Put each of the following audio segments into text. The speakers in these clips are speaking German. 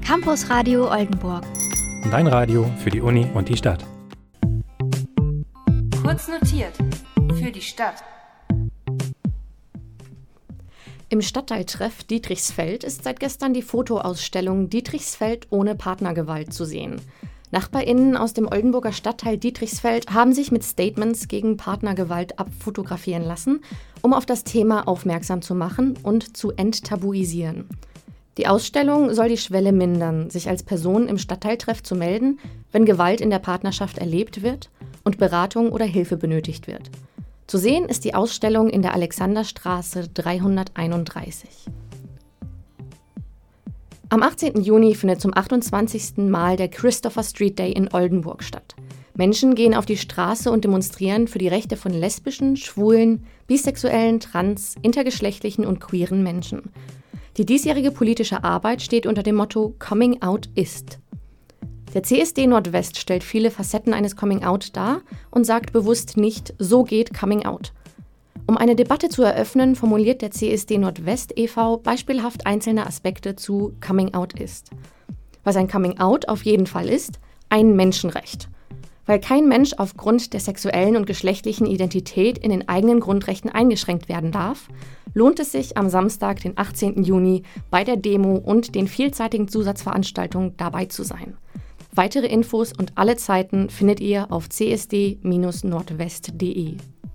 Campus Radio Oldenburg. Dein Radio für die Uni und die Stadt. Kurz notiert für die Stadt. Im Stadtteiltreff Dietrichsfeld ist seit gestern die Fotoausstellung Dietrichsfeld ohne Partnergewalt zu sehen. NachbarInnen aus dem Oldenburger Stadtteil Dietrichsfeld haben sich mit Statements gegen Partnergewalt abfotografieren lassen, um auf das Thema aufmerksam zu machen und zu enttabuisieren. Die Ausstellung soll die Schwelle mindern, sich als Person im Stadtteiltreff zu melden, wenn Gewalt in der Partnerschaft erlebt wird und Beratung oder Hilfe benötigt wird. Zu sehen ist die Ausstellung in der Alexanderstraße 331. Am 18. Juni findet zum 28. Mal der Christopher Street Day in Oldenburg statt. Menschen gehen auf die Straße und demonstrieren für die Rechte von lesbischen, schwulen, bisexuellen, trans, intergeschlechtlichen und queeren Menschen. Die diesjährige politische Arbeit steht unter dem Motto Coming Out ist. Der CSD Nordwest stellt viele Facetten eines Coming Out dar und sagt bewusst nicht, so geht Coming Out. Um eine Debatte zu eröffnen, formuliert der CSD Nordwest e.V. beispielhaft einzelne Aspekte zu Coming Out ist. Was ein Coming Out auf jeden Fall ist, ein Menschenrecht. Weil kein Mensch aufgrund der sexuellen und geschlechtlichen Identität in den eigenen Grundrechten eingeschränkt werden darf, lohnt es sich am Samstag, den 18. Juni, bei der Demo und den vielzeitigen Zusatzveranstaltungen dabei zu sein. Weitere Infos und alle Zeiten findet ihr auf csd-nordwest.de.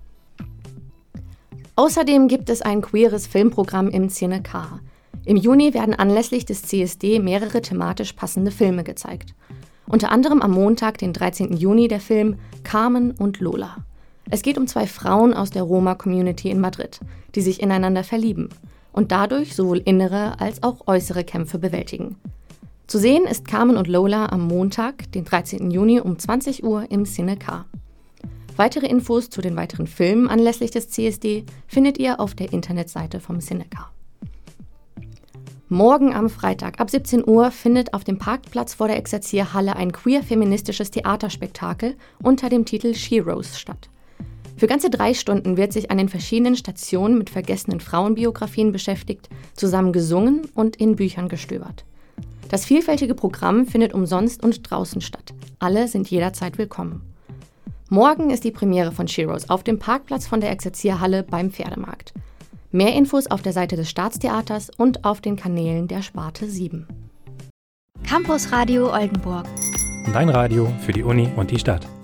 Außerdem gibt es ein queeres Filmprogramm im Cine K. Im Juni werden anlässlich des CSD mehrere thematisch passende Filme gezeigt. Unter anderem am Montag, den 13. Juni, der Film Carmen und Lola. Es geht um zwei Frauen aus der Roma-Community in Madrid, die sich ineinander verlieben und dadurch sowohl innere als auch äußere Kämpfe bewältigen. Zu sehen ist Carmen und Lola am Montag, den 13. Juni um 20 Uhr im Cine K. Weitere Infos zu den weiteren Filmen anlässlich des CSD findet ihr auf der Internetseite vom Cine K. Morgen am Freitag ab 17 Uhr findet auf dem Parkplatz vor der Exerzierhalle ein queer-feministisches Theaterspektakel unter dem Titel Sheroes statt. Für ganze 3 Stunden wird sich an den verschiedenen Stationen mit vergessenen Frauenbiografien beschäftigt, zusammen gesungen und in Büchern gestöbert. Das vielfältige Programm findet umsonst und draußen statt. Alle sind jederzeit willkommen. Morgen ist die Premiere von Sheroes auf dem Parkplatz von der Exerzierhalle beim Pferdemarkt. Mehr Infos auf der Seite des Staatstheaters und auf den Kanälen der Sparte 7. Campus Radio Oldenburg. Dein Radio für die Uni und die Stadt.